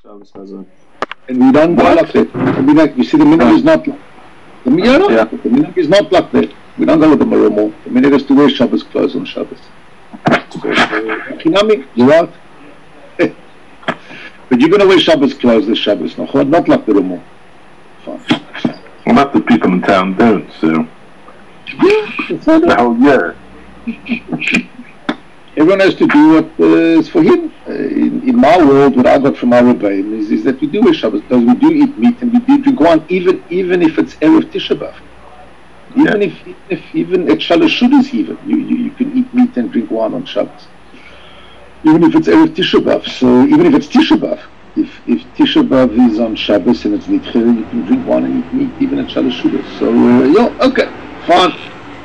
Shabbos has a... And we don't go like that. We see the minhag is not like the minhag is not like that. We don't go with the maromo. The minhag is to wear Shabbos clothes on Shabbos. Chinami, you're right. But you're going to wear Shabbos clothes this Shabbos, not like the Ramo. Well, not the people in town don't, so. Everyone has to do what is for him. In my world, what I got from our Rebbeim is that we do wear Shabbos clothes, we do eat meat, and we do drink wine, even if it's Erev Tisha B'Av. Even at Shalosh Shudas, you can eat meat and drink wine on Shabbos. Even if it's Erev Tisha B'Av, so even if it's Tisha B'Av, if Tisha B'Av is on Shabbos and it's Nidche, you can drink wine and eat meat even at Shalosh Shudas. So, okay, fine.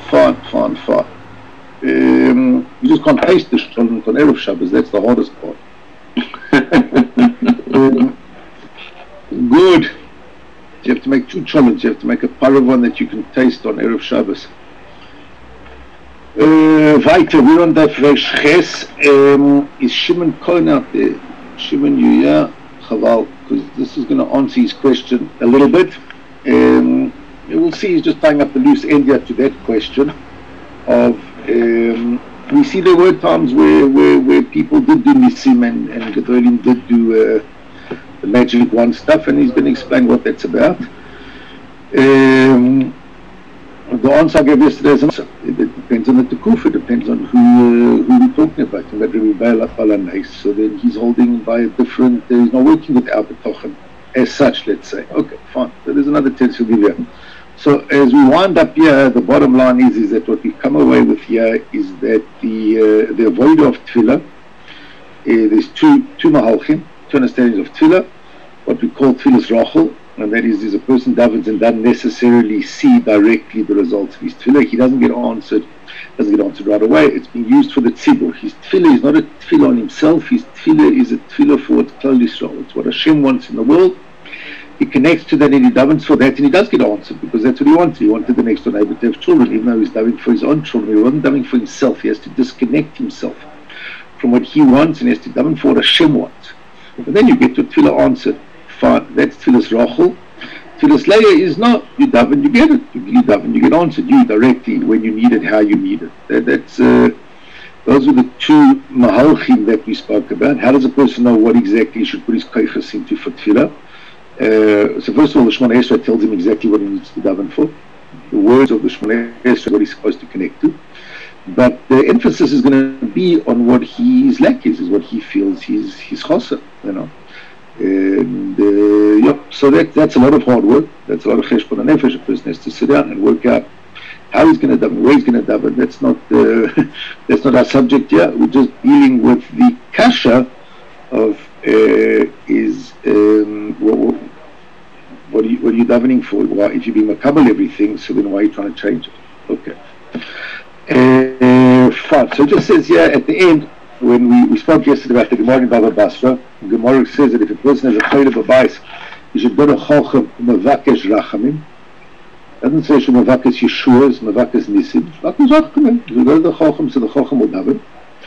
You just can't taste the shtalent on Erev Shabbos, that's the hardest part. Good. You have to make two challenges. You have to make a paravan that you can taste on Erev Shabbos. Weiter, we're on that Resh Ches. Is Shimon Cohen out there? Shimon, Chaval, because this is going to answer his question a little bit. We'll see, he's just tying up the loose end here to that question of, we see there were times where people did do Nisim and Gedolim did do the magic wand stuff, and he's going to explain what that's about. The answer I gave yesterday is an answer. It depends on the Tekuf, it depends on who we're talking about. So then he's holding by a different, he's not working with our B'tochen as such, let's say. Okay, fine. So there's another tense he'll give you. So as we wind up here, the bottom line is that what we come away with here is that the avoid of Tefillah, there's two mahalchim, two understandings of Tefillah, what we call Tefillah's Rachel, and that is a person davens and doesn't necessarily see directly the results of his Tefillah. He doesn't get answered right away. It's being used for the tzibur. His Tefillah is not a Tefillah on himself. His Tefillah is a Tefillah for what's Klal Yisrael. It's what Hashem wants in the world. He connects to that and he davens for that, and he does get answered because that's what he wanted. He wanted the next door neighbor to have children, even though he's davening for his own children. He wasn't davening for himself. He has to disconnect himself from what he wants and he has to daven for what Hashem wants. And then you get to Tefillah answered. Fine, that's Tefillah's Rachel. Tefillah's Leah is not, you daven, you get it. You daven, you get answered. You directly when you need it, how you need it. Those are the two mahalchim that we spoke about. How does a person know what exactly he should put his koifas into for Tefillah? So first of all, the Shemona Esrei tells him exactly what he needs to daven for. The words of the Shemona Esrei, what he's supposed to connect to. But the emphasis is going to be on what his lack is what he feels his chosa, And so that's a lot of hard work. That's a lot of cheshbon nefesh. A person has to sit down and work out how he's going to daven, where he's going to daven. That's not our subject here. We're just dealing with the kasha of what are you davening for? Why, if you be makabel everything, so then why are you trying to change it? Okay. Fine. So it just says here at the end, when we spoke yesterday about the Gemara in Baba Basra, the Gemara says that if a person has a chayil b'bayis, he should go to Chochem Mavakesh Rachamim. It doesn't say she Mavakesh Yeshua, it's Mavakesh Nisim. Mavakesh Rachamim. You go to the Chochem, so the Chochem will daven.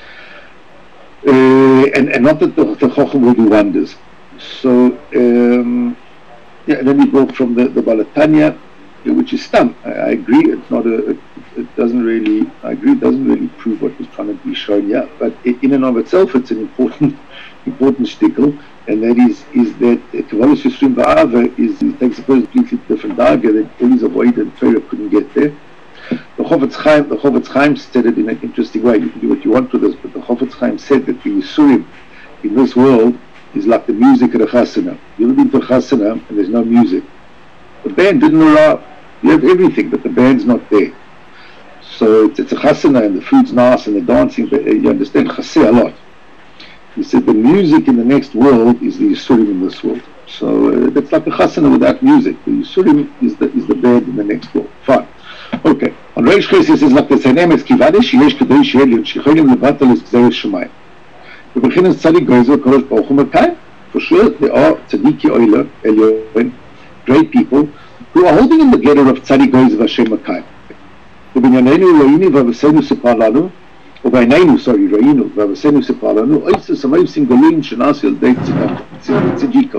And not that the Chochem will do wonders. So, and then we go from the Balatanya, which is stam. I agree, it's not it doesn't really prove what was trying to be shown here, but in and of itself it's an important shtickle, and that is that Kavalis Yisrim Ba'ava it takes a completely different darga that all his avoid and Torah couldn't get there. The Chofetz Chaim said it in an interesting way. You can do what you want with this, but the Chofetz Chaim said that the Yisurim in this world is like the music at a chasana. You've ever been to a chasana and there's no music. The band didn't allow. You have everything, but the band's not there. So it's a chasana and the food's nice and the dancing, but you understand chaseh a lot. He said the music in the next world is the Yisurim in this world. So that's like a chasana without music. The Yisurim is the band in the next world. Fine. Okay. On Reish Ches he says like the same name as Kivade Sheyesh Kedei Sheyelim Shecholim Levatal is Gzeres Shemayim. The beginning Tzadik Gozer Korosh Baruch Hu Makayim. For sure there are Tzadiki Oila Elyoin, great people who are holding in the gather of Tzadik Gozer Vashem Makayim. The Binyanenu Roini Vavasenu Sepalanu, or Bainenu, Roinu Vavasenu Sepalanu, Oisa Samayim Singolim Shenasi Al Deit Tzadik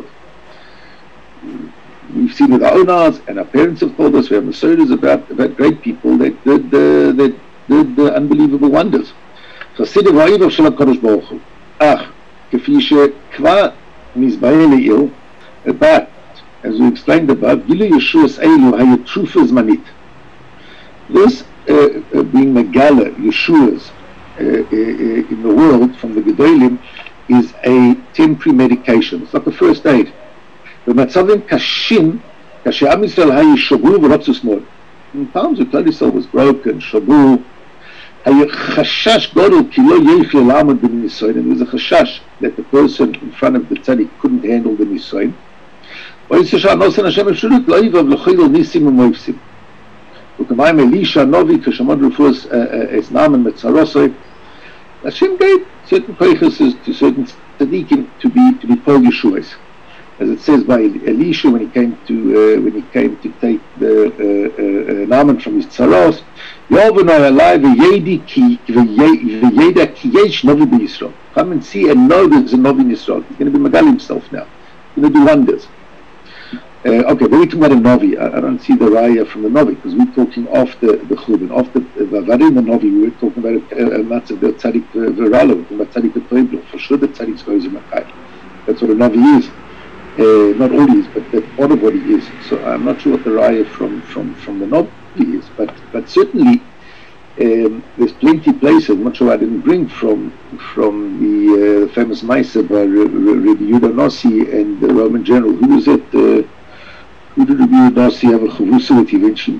we've seen with our own eyes, and our parents have told us, we have Masoras about great people that did unbelievable wonders. חסיד ואוהב של הקדוש ברוך הוא. אך, כפי שכבר נזבהה לעיל, but, as we explained above, גילוי ישועות אלו היה תרופה זמנית. This being Megala, Yeshua's in the world from the Gedolim is a temporary medication. It's like a first aid. במצבים קשים, כאשר עם ישראל היה שבור ורוצה שמאל. In times when Klal Yisrael was broken, שבור, היה חשש גדול כי לא יוכל לעמוד בניסיון, and there was a חשש that the person in front of the tzaddik couldn't handle the ניסיון. ויצא שהנוסן השם אפשרות לא יבוא ולחילו ניסים ומויפסים. וכמיים אלישע הנובי, כשעמד רפוס את נאמן מצרוסוי, Hashem gave certain koiches to certain tzaddikim to be called Yeshuas, as it says by Elisha when he came to take the Naaman from his tzaros. Yovanoy alai v'yeda ki yesh novi b'Yisrael. Come and see and know there's a novi in Yisrael. He's going to be Magal himself now. He's going to do wonders. Okay, but we're talking about a Novi. I don't see the Raya from the Novi, because we're talking after the Churban, after the Novi, we were talking about a Matzav, the Tzadik Verala, we're talking about Tzadik Toiblo. For sure the Tzadik goes in Makai. That's what a Novi is. Not all he is, but that's part of what he is. So I'm not sure what the Raya from the Novi is, but certainly there's plenty of places. I'm not sure I didn't bring from the famous Maisa by Rabbi Yehuda Nossi and the Roman general. Who was it? Who did Rabbi Yehuda Nossi have a chavrusa with eventually?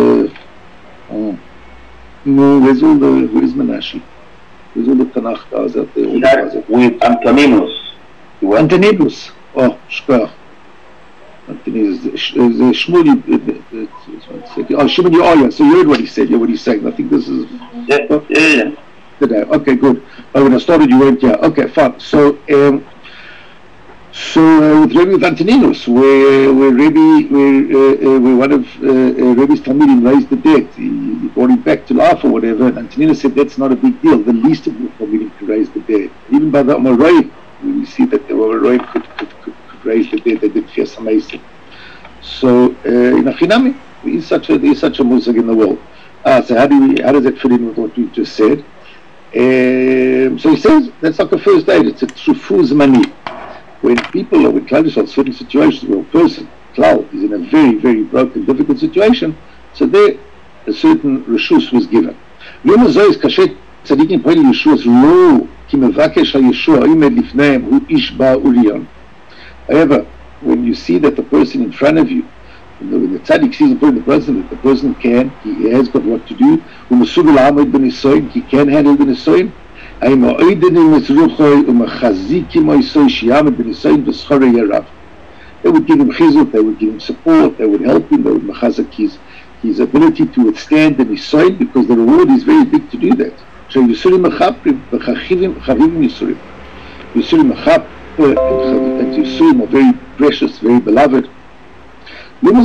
No, where's Menashe? Where's all the Tanakh guys out there? With Antoninus. Antoninus. Oh, shkach. Antoninus. Shmuli. Oh, Shimon. Oh, yeah. So you heard what he said. Yeah, what he's saying. I think this is. Yeah. Today. Okay, good. Oh, when I started, you went. Yeah. Okay, fine. So with Antoninus, where one of Rebbe's Talmidim raised the dead, he brought him back to life or whatever, and Antoninus said that's not a big deal. The least of the Talmidim could raise the dead. Even by the Amoraim, we see that the Amoraim could raise the dead. They did Fias HaMesim. So in Achinami, there is such a musag in the world. So how does that fit in with what we just said? So he says that's like a first aid. It's a trufuz mani. When people, or when Klal Yisrael, certain situations where a person, Klal, is in a very, very broken, difficult situation, so there a certain reshus was given. However, when you see that the person in front of you, when the tzaddik sees the person, that the person he has got what to do, he can handle the nisoyin, they would give him chizuk, they would give him support, they would help him, they would machazak his ability to withstand the nisoyin, because the reward is very big to do that. So Yisurim Mechaprim, V'chachavim Yisurim. Yisurim Mechap and Yisurim are very precious, very beloved. When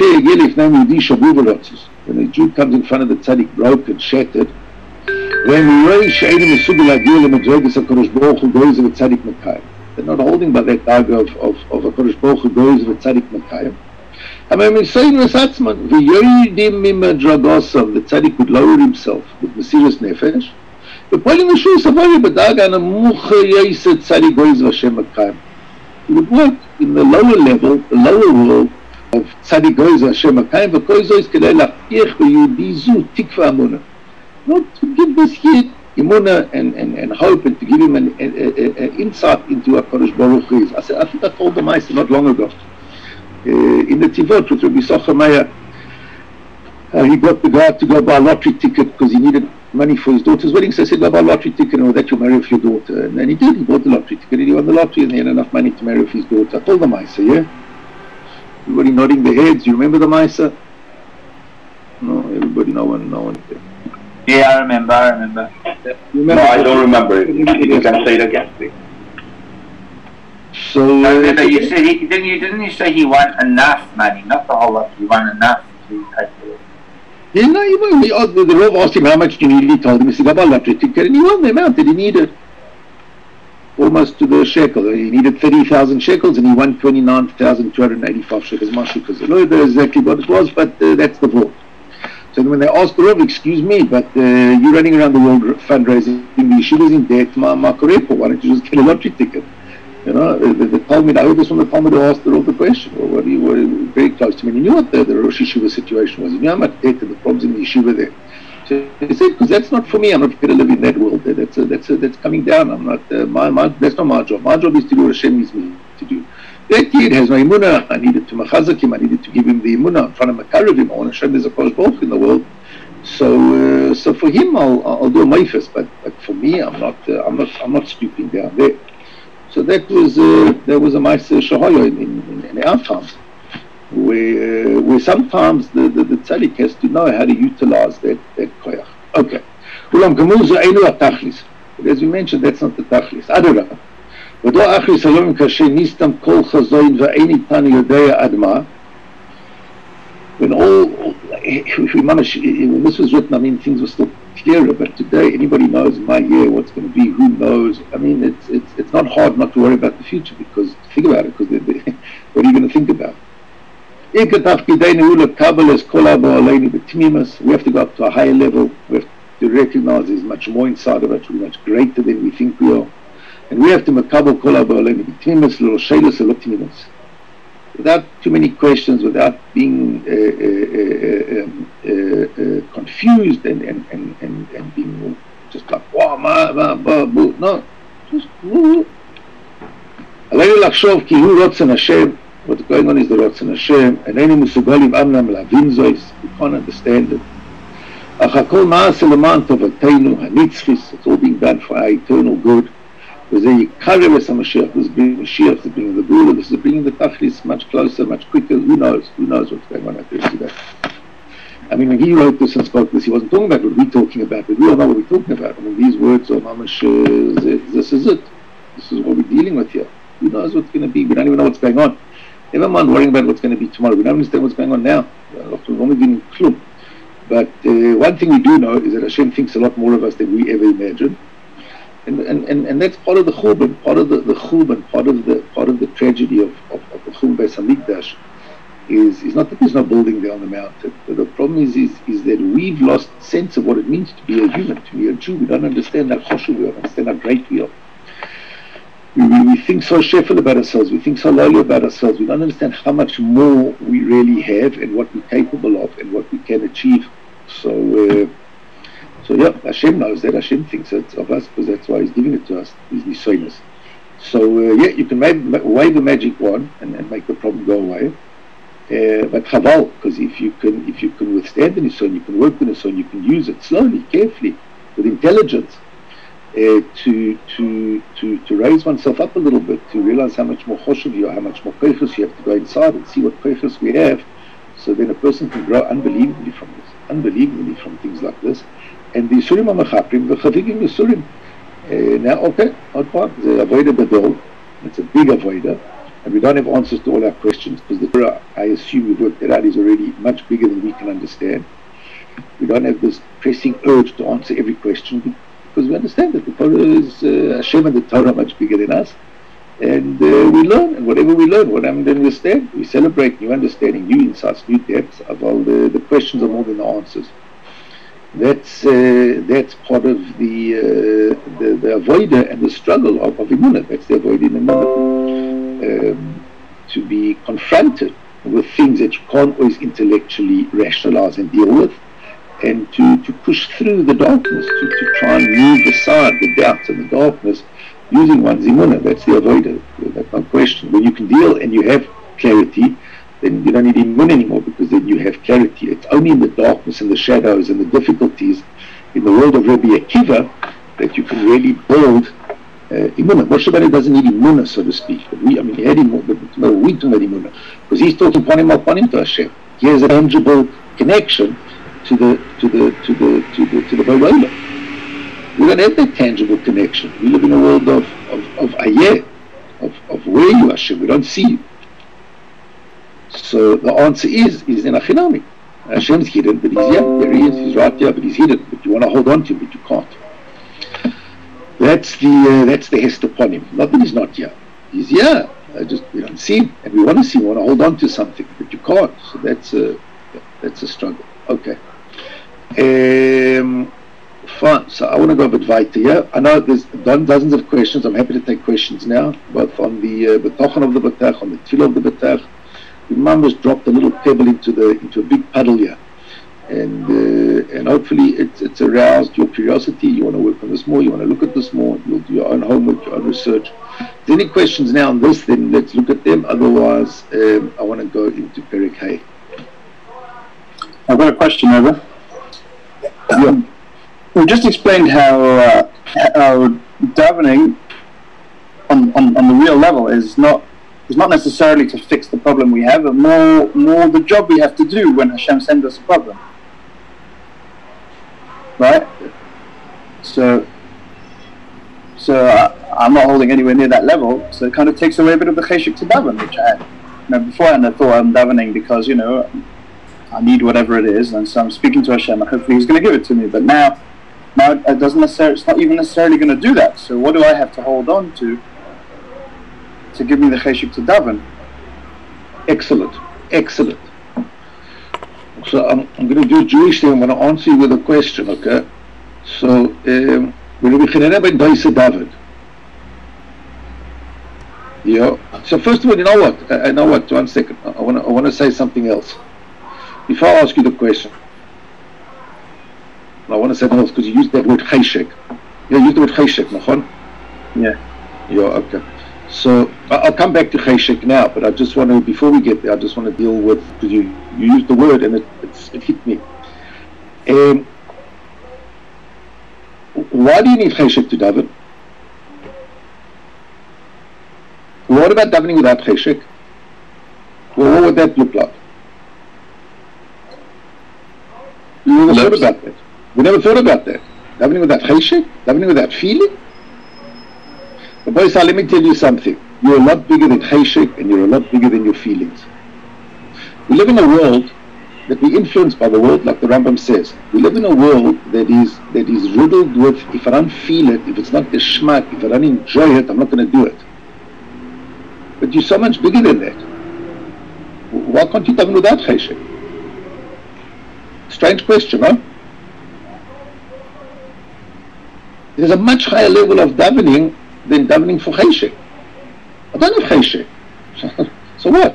a Jew comes in front of the tzaddik broken, shattered, they're not holding by that dog of a Kodesh Baruch Hu goes of a tzaddik Mekayim. The tzaddik would lower himself with Mesiras Nefesh. He would work in the lower level, the lower world of tzaddik goes Hashem Mekayim, not to give this yid imuna and hope, and to give him an insight into what Kodesh Baruch Hu is. I think I told the Maisa not long ago. In the Tivot with Rabbi Socher Meyer, he got the guy to go buy a lottery ticket because he needed money for his daughter's wedding. So I said, go buy a lottery ticket and that you'll marry off your daughter. And he did. He bought the lottery ticket and he won the lottery and he had enough money to marry off his daughter. I told the Maisa, yeah? Everybody nodding their heads. You remember the Maisa? No, everybody, no one. Yeah, I remember. No, I don't remember it. You can say it again, please. So you said didn't you say he won enough money, not the whole lot. He won enough to take it. Yeah, no, the Rav asked him how much do you need. He told him, he said, I bought a lottery ticket, and he won the amount that he needed. almost to the shekel. He needed 30,000 shekels and he won 29,285 shekels. I don't know exactly what it was, but that's the vault. So when they asked the Rav, excuse me, but you're running around the world fundraising, the yeshiva's in debt, why don't you just get a lottery ticket? You know, the Talmud, I heard this from the Talmud who asked the Rav the question. Well, what are you very close to me? And you knew what the Rosh Yeshiva situation was. You knew how much debt and the problems in the yeshiva there. So he said, because that's not for me. I'm not prepared to live in that world. That's coming down. I'm not. That's not my job. My job is to do what Hashem needs me to do. That kid has no imunah. I needed to machazak him. I needed to give him the imunah. I'm trying to makarev him. I want to show him there's a Kosh Baruch in the world. So for him, I'll do a meifes. But for me, I'm not stooping down there. So that was a ma'aser shahaya in our times, where sometimes the tzaddik has to know how to utilize that koyach. Okay. But as we mentioned, that's not the tachlis. Adara. When this was written, I mean, things were still clearer, but today anybody knows in my year what's going to be, who knows. I mean, it's not hard not to worry about the future, because think about it, because what are you going to think about? We have to go up to a higher level. We have to recognize there's much more inside of us. We're much greater than we think we are. And we have to makabel kol ha'ba'aleinu b'tmimus l'lo sheilos l'lo tmimus, without too many questions, without being confused and being just like, wow, no, just עלינו לחשוב כי הוא רוצן השם. What's going on is the רוצן השם. איננו מסוגלים אמנם להבין זאת. We can't understand it. אך הכל נעשה למען טובתנו הנצחית. It's all being done for our eternal good. וזה יקרב את המשיח. This is bringing Mashiach, this is bringing the Gula, this is bringing the Tachlis much closer, much quicker. Who knows what's going on out there today. I mean, when he wrote this and spoke this, he wasn't talking about what we're talking about, but we all know what we're talking about. I mean, these words are mamash, this is it. This is what we're dealing with here. Who knows what's going to be? We don't even know what's going on. Never mind worrying about what's going to be tomorrow. We don't understand what's going on now. We've only been clue. But one thing we do know is that Hashem thinks a lot more of us than we ever imagined. And that's part of the churban, part of the churban, part of the tragedy of the churban Beis Hamikdash is not that there's no building there on the mountain. The problem is that we've lost sense of what it means to be a human, to be a Jew. We don't understand how choshev we are, don't understand how great we are. We think so shefel about ourselves, we think so lowly about ourselves, we don't understand how much more we really have and what we're capable of and what we can achieve. So yeah, Hashem knows that. Hashem thinks it's of us, because that's why He's giving it to us, these nisonos. So yeah, you can wave a magic wand and make the problem go away. But chaval, because if you can withstand the nison, you can work the nison, you can use it slowly, carefully, with intelligence, to raise oneself up a little bit, to realize how much more choshev you are, how much more koichos you have to go inside and see what koichos we have, so then a person can grow unbelievably from things like this. And the Yisurim HaMechaprim, the Chavigim Yisurim. Now, okay, not part, the Avodah Badol, it's a big Avodah, and we don't have answers to all our questions, because the Torah, I assume we've worked that out, is already much bigger than we can understand. We don't have this pressing urge to answer every question, because we understand that the Torah is, Hashem and the Torah are much bigger than us. And we learn, and whatever we learn, what I'm going to understand, we celebrate new understanding, new insights, new depths of all the questions are more than the answers. That's part of the avoider and the struggle of Imunah. That's the avoider in Imunah. To be confronted with things that you can't always intellectually rationalize and deal with, and to push through the darkness, to try and move aside the doubts and the darkness using one's Imunah. That's the avoider. That's no question. When you can deal and you have clarity, then you don't need Imunah anymore, because then you have clarity. It's only in the darkness and the shadows and the difficulties in the world of Rabbi Akiva that you can really build Imunah. Moshe Rabbeinu doesn't need Imunah, so to speak. But he had Imunah, but no, we don't need Imunah, because he's talking upon him to Hashem. He has a tangible connection to the Borola. We don't have that tangible connection. We live in a world of ayeh, of where you are, Hashem. We don't see you. So the answer is in Achinami. Hashem's hidden, but He's here. There He is. He's right here, but He's hidden. But you want to hold on to Him, but you can't. that's the Hesteponym. Not that he's not here. He's here. We don't see him, and we want to see him. We want to hold on to something, but you can't. So that's a struggle. Okay. Fine. So I want to go a bit weiter here. I know there's dozens of questions. I'm happy to take questions now, both on the betochen of the betach, on the tefillah of the betach. The Imam has dropped a little pebble into a big puddle here, and hopefully it's aroused your curiosity. You want to work on this more. You want to look at this more. You'll do your own homework, your own research. If there's any questions now on this, then let's look at them. Otherwise, I want to go into Perek Hay. I've got a question, over. Yeah. We just explained how davening on the real level is not necessarily to fix the problem we have, but more the job we have to do when Hashem sends us a problem, right? So I'm not holding anywhere near that level, so it kind of takes away a bit of the cheshik to daven, which I had. Beforehand I thought I'm davening because I need whatever it is, and so I'm speaking to Hashem, and hopefully He's going to give it to me. But now it doesn't necessarily. It's not even necessarily going to do that. So what do I have to hold on to give me the cheshik to daven? Excellent. So I'm going to do Jewish thing. I'm going to answer you with a question. Okay. So we're beginning by Doisa David. Yeah. So first of all, you know what? I know what. 1 second. I want to say something else. Before I ask you the question, I want to say something else because you used that word cheshek. Yeah, you used the word cheshek, nachon? Yeah, okay. So I'll come back to cheshek now, but I just want to, before we get there, I just want to deal with, because you used the word and it hit me. Why do you need cheshek to daven? What about davening without cheshek? Well, what would that look like? We never thought about that. We never thought about that. Davening without cheshek? Davening without feeling? But boy, let me tell you something. You're a lot bigger than cheshek, and you're a lot bigger than your feelings. We live in a world that we're influenced by the world, like the Rambam says. We live in a world that is riddled with, if I don't feel it, if it's not the shmak, if I don't enjoy it, I'm not going to do it. But you're so much bigger than that. Why can't you daven without cheshek? Strange question, huh? There's a much higher level of davening than davening for cheshek. I don't have cheshek. So what?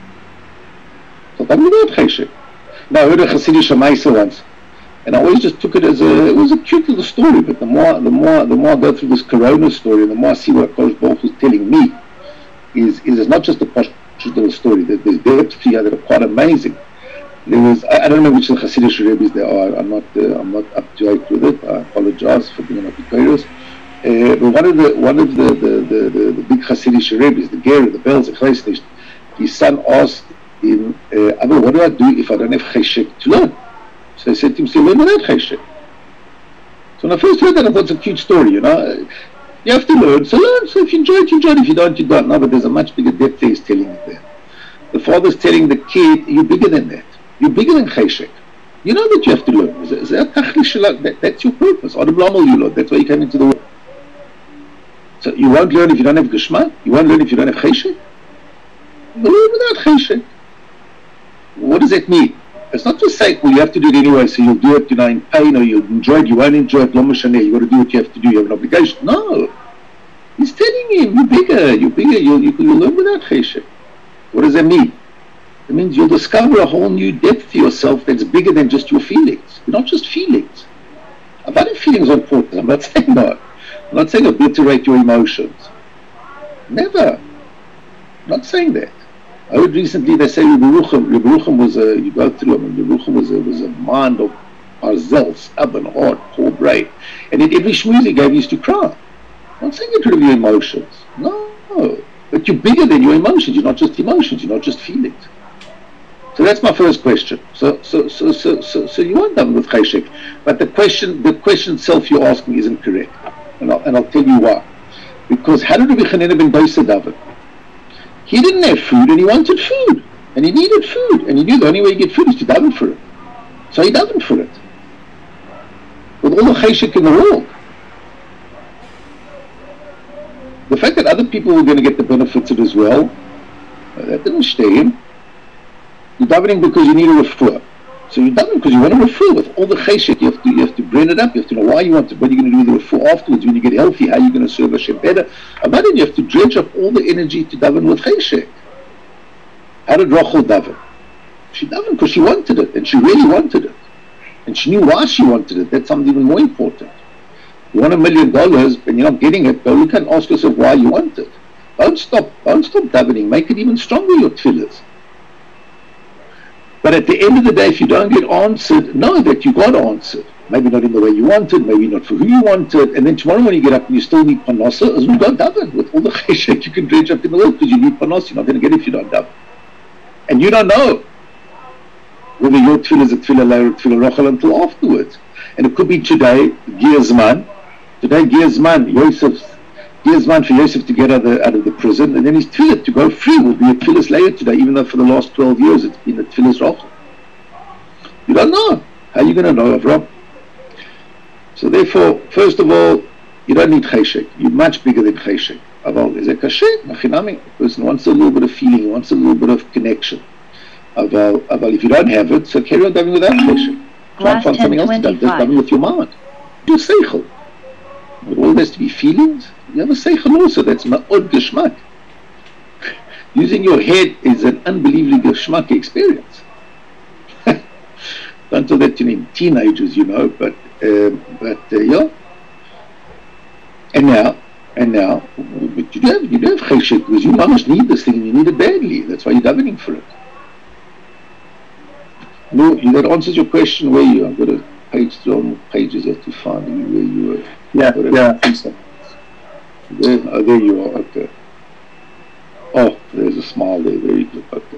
So davening without cheshek. Now I heard a Hasidic Maisa once, and I always just took it as it was a cute little story, but the more I go through this Corona story, and the more I see what Kosh Baruch was telling me, is it's not just a posh little story. There's depth here that are quite amazing. There was, I don't know which of the Hasidic Rebbes there are. I'm not up to date with it. I apologize for being not curious. But one of the big Hasidic Rebbes, the Ger, the Belz, the Chleisnish, his son asked him, Abba, what do I do if I don't have cheshek to learn? So he said to him, say, learn without cheshek. So when I first heard that, I thought it's a cute story, You have to learn, so learn. So if you enjoy it, you enjoy it. If you don't, you don't. No, but there's a much bigger depth there he's telling you there. The father's telling the kid, you're bigger than that. You're bigger than cheshek. You know that you have to learn. That's your purpose. That's why you came into the world. So you won't learn if you don't have geshmak? You won't learn if you don't have cheshek? You learn without cheshek. What does that mean? It's not just saying, well, you have to do it anyway, so you'll do it, in pain, or you'll enjoy it, you won't enjoy it, you've got to do what you have to do, you have an obligation. No. He's telling him, you'll learn without cheshek. What does that mean? It means you'll discover a whole new depth to yourself that's bigger than just your feelings. You're not just feelings. About feelings are important. I'm not saying that. I'm not saying obliterate your emotions. Never. I'm not saying that. I heard recently they say Yerucham was you go through him, and Yerucham was a mind of barzel, stubborn, hard, poor brain. And in every shmooze he gave, he used to cry. I'm not saying get rid of your emotions. No. But you're bigger than your emotions. You're not just emotions, you're not just feelings. So that's my first question. So you aren't done with cheshek, but the question itself you're asking isn't correct, and I'll tell you why. Because how did Rabbi Chanina ben Dosa daven? He didn't have food, and he wanted food, and he needed food, and he knew the only way you get food is to daven for it. So he davened for it, with all the cheshek in the world. The fact that other people were going to get the benefits of it as well, that didn't stay in. You're davening because you need a refuah. So you're davening because you want a refuah with all the cheshek. You have to brain it up. You have to know why you want it. What are you going to do with the refuah afterwards when you get healthy? How are you going to serve Hashem better? And then you have to dredge up all the energy to daven with cheshek. How did Rachel daven? She davened because she wanted it, and she really wanted it. And she knew why she wanted it. That's something even more important. You want $1 million and you're not getting it, go look and ask yourself why you want it. Don't stop davening. Make it even stronger, your tefillahs. But at the end of the day, if you don't get answered, know that you got answered. Maybe not in the way you wanted, maybe not for who you wanted. And then tomorrow when you get up and you still need panasa, as well, don't daven with all the cheshek you can dredge up in the world, because you need panasa. You're not going to get it if you don't daven. And you don't know whether your tefillah is a tefillah layer or tefillah rachel until afterwards. And it could be today, Giyazman. Today, Giyazman, Giyazman for Yosef to get out of the prison, and then his tefillah to go free will be a tefillah's layer today, even though for the last 12 years it's been a tefillah's rachel. You don't know. How are you going to know, Avram? So therefore, first of all, you don't need cheshek. You're much bigger than cheshek. Aval, is it kashet? Machinami. A person wants a little bit of feeling, he wants a little bit of connection. Aval, if you don't have it, so carry on davening without cheshek. Try and find something else to do. Just daven with your mind. Do seichel. But all there has to be feelings. You have a seichel also. That's ma'od geschmack. Using your head is an unbelievably geschmack experience. Don't tell that to teenagers, you know. But yeah. And now, but you do have cheshek because you must need this thing and you need it badly. That's why you're davening for it. No, that answers your question. Where you? I've got a page through pages you have to find where you were. Yeah, I think so. There you are. Okay. Oh, there's a smile there. Very good. Okay.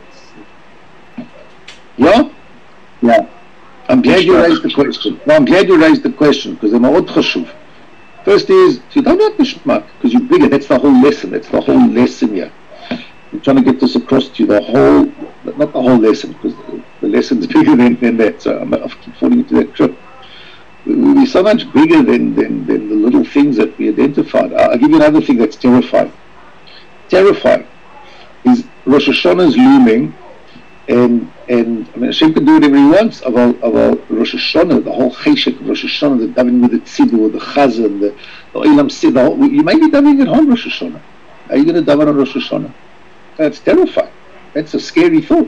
Yeah. Yeah. I'm glad you raised the question. No, I'm glad you raised the question because they're מאוד חשוב. First is, if you don't have geschmack, because you're bigger, that's the whole lesson. That's the whole lesson here. I'm trying to get this across to you, not the whole lesson, because the lesson's bigger than that, so I keep falling into that trip. We're so much bigger than the little things that we identified. I'll give you another thing that's terrifying. Terrifying is Rosh Hashanah is looming, and I mean, Hashem can do whatever He wants. About Rosh Hashanah, the whole cheshek of Rosh Hashanah, the davening with the tzibur, the chazan, the olam sid. You may be davening at home Rosh Hashanah. Are you going to daven on Rosh Hashanah? That's terrifying. That's a scary thought.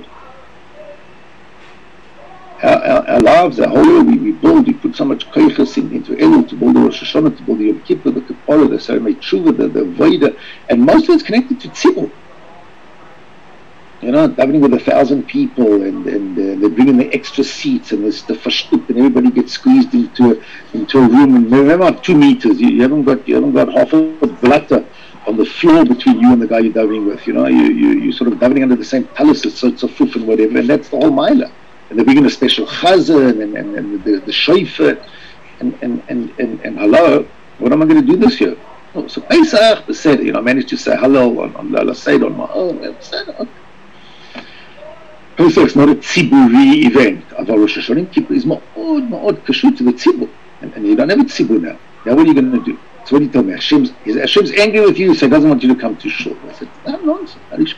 Our lives, our whole year, we build, we put so much koiches into Elul, to build the Rosh Hashanah, to build the Yom Kippur, the Kippur, the Sarmei Tshuva, the Veda, and most of it's connected to tzibur. You know, davening with 1,000 people, and they bring in the extra seats, and there's the fashtut, and everybody gets squeezed into a room, and remember 2 meters. You haven't got half a blatter on the floor between you and the guy you're davening with. You know, you sort of davening under the same palaces, so it's a fuf and whatever, and that's the whole milah. And they bring in a special chazan and the shofar and hello, what am I going to do this year? Oh, so Pesach, said, you know, I managed to say hello on Lala Said on my own. Okay. Pesach's not a tziburi event. Aval Rosh Hashanah Kippur is ma'od kashut to the tzibur, and you don't have a tzibur now. Now what are you going to do? So what do you tell me? Hashem's angry with you, so He doesn't want you to come to shul. I said, that's nonsense.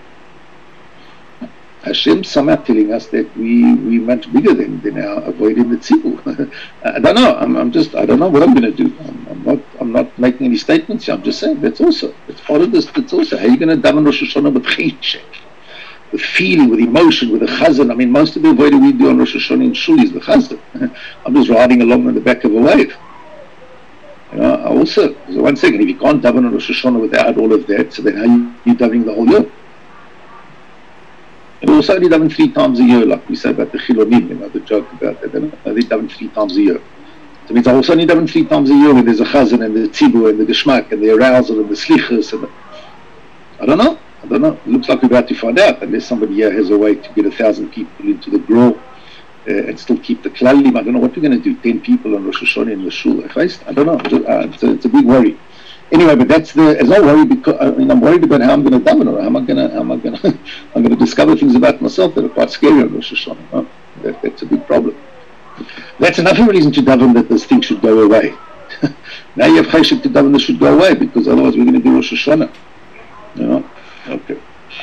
Hashem somehow telling us that we much bigger than our avoiding the tzibur. I don't know. I don't know what I'm going to do. I'm not making any statements here. I'm just saying that's part of this. That's also how are you going to daven Rosh Hashanah with cheshek, with feeling, with emotion, with a chazan. I mean, most of the avodah we do on Rosh Hashanah in shul is the chazan. I'm just riding along on the back of a wave. You know, also, so one second, if you can't daven on Rosh Hashanah without all of that, so then how are you davening the whole year? And also only daven 3 times a year, like we say about the Chilonim, you know, the joke about that. They daven 3 times a year. So it means I also only daven 3 times a year when there's a chazan and the tzibur and the geschmack and the arousal and the slichas and I don't know. It looks like we're about to find out, unless somebody here has a way to get 1,000 people into the grow and still keep the klalim. I don't know what we're going to do. 10 people on Rosh Hashanah in the shul. I don't know. It's a big worry. Anyway, but it's not worry because I'm worried about how I'm going to daven or I'm going to discover things about myself that are quite scary on Rosh Hashanah. Oh, that's a big problem. That's enough of a reason to daven that this thing should go away. Now you have Cheshek to daven, this should go away, because otherwise we're going to do Rosh Hashanah. You know? Okay.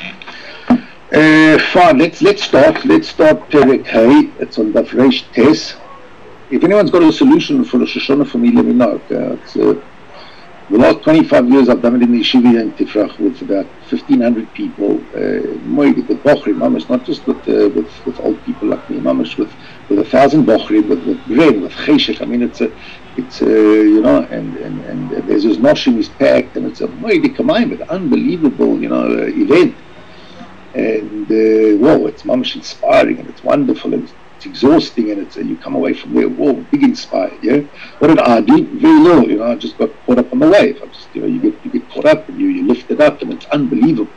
Fine, let's start Perek Hey. It's on Daf Reish Tes. If anyone's got a solution for Rosh Hashanah for me, let me know. It's, the last 25 years I've done it in the yeshiva in Tifrach with about 1,500 people. With Bochrim, Mamash, not just with old people like me, Mamash, with 1,000 Bochrim, with bread, with Cheshek. I mean, it's you know, and there's this noshim is packed, and it's a moedi kamayim, an unbelievable, you know, event. And whoa, it's mamash inspiring, and it's wonderful, and it's exhausting, and you come away from there, whoa, big inspired. Yeah, what did I do? Very little, you know. I just got caught up on the wave. I just, you know, you get caught up, and you lift it up, and it's unbelievable.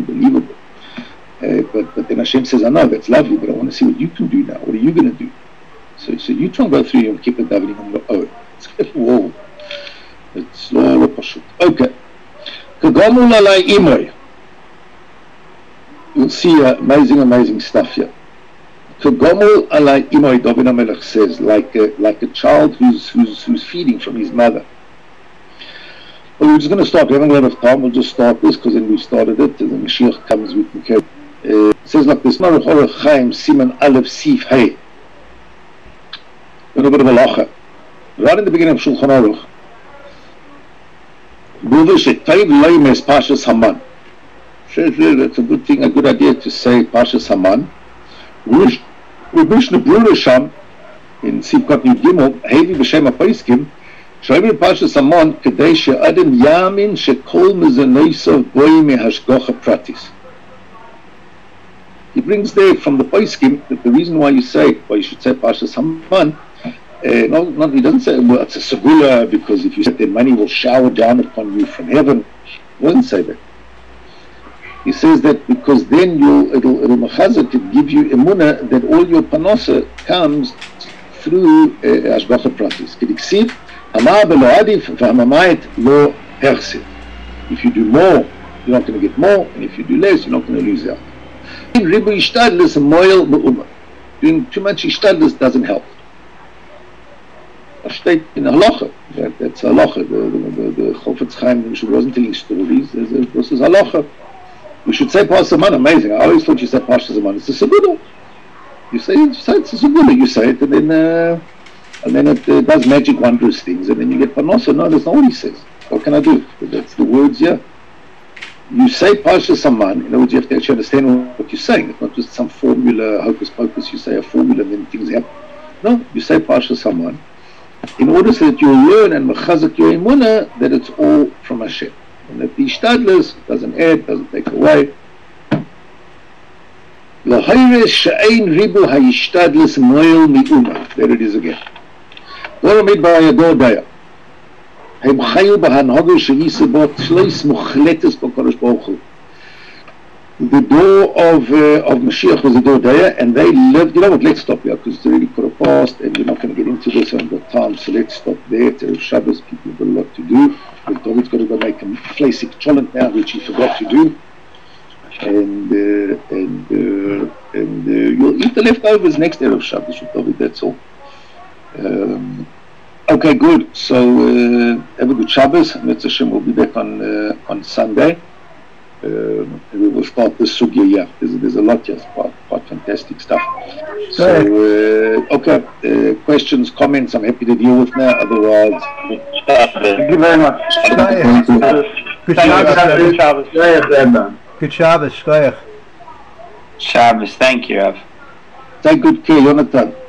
But then Hashem says, I know that's lovely, but I want to see what you can do now. What are you going to do? So you try and go through Yom Kippur davening on your own. Whoa, it's לא פשוט. Okay. כגמול עלי אימוי. You'll see amazing stuff here. כגמול עלי אימוי, David HaMelech says, like a child who's feeding from his mother. Well, we're just going to start. We haven't got enough time. We'll just start this because then we've started it. And the Mashiach comes, we can carry. It says like this: Maruch Orach Chaim Siman Aleph Sif Hey. A little bit of a lacha. Right in the beginning of Shulchan Aruch, Pashas Haman. That's a good thing, a good idea to say Pashas Haman. Mishnah Brura Sham in Sivkot Yud Gimel, Hevi B'Shem HaPoiskim, Shaivi Pashas Haman, Kedei She'adam Yamin She'kol Mezenoisav Boi Mehashgocha Pratis. He brings there from the Poiskim that the reason why you should say Pashas Haman. He doesn't say, well, it's a segula because if you said that money will shower down upon you from heaven. He doesn't say that. He says that because then it'll machazet, it'll give you emunah that all your panosa comes through Ashgacha Pratis. Kediksiv, Hamar belo adif, v'hamamayet lo hersit. If you do more, you're not going to get more, and if you do less, you're not going to lose out. Ribu ishtadlis moil be'umah. Doing too much ishtadlis doesn't help. State in halacha. That's halacha. The Chofetz Chaim wasn't telling stories. This is halacha. We should say Pashas Haman. Amazing. I always thought you said Pashas Haman. It's a segula. You say it's a segula. You say it, and then it does magic wondrous things, and then you get panosa. No, that's not what he says. What can I do? That's the words here. You say Pashas Haman. In other words, you have to actually understand what you're saying. It's not just some formula, hocus pocus. You say a formula, and then things happen. No, you say Pashas Haman in order so that you'll learn and mechazak your emunah that it's all from Hashem, and that the ishtadlus doesn't add, doesn't take away. L'hayres she'ein ribu ha'ishtadlus moil mi'uma. There it is again. Doramid ba'ayador daya. Hem chayu b'hanhogu she'isa bot shleis muchletes b'kodesh baruch hu. The door of Mashiach was the door there, and they lived. You know what? Let's stop here because it's already quarter past, and we're not going to get into this. I haven't got time, so let's stop there. It's Erev Shabbos. People have got a lot to do. But David's got to go make a flesik cholent now, which he forgot to do. And you'll eat the leftovers next Erev Shabbos with David. That's all. Okay, good. So have a good Shabbos. Mitzvah Hashem will be back on Sunday. We will start the sugya here. There's a lot here. It's quite fantastic stuff. So, okay. Questions, comments, I'm happy to deal with now. Otherwise, thank you very much. Good Shabbos. Good Shabbos. Shabbos. Thank you, Rav. Take good care, Jonathan.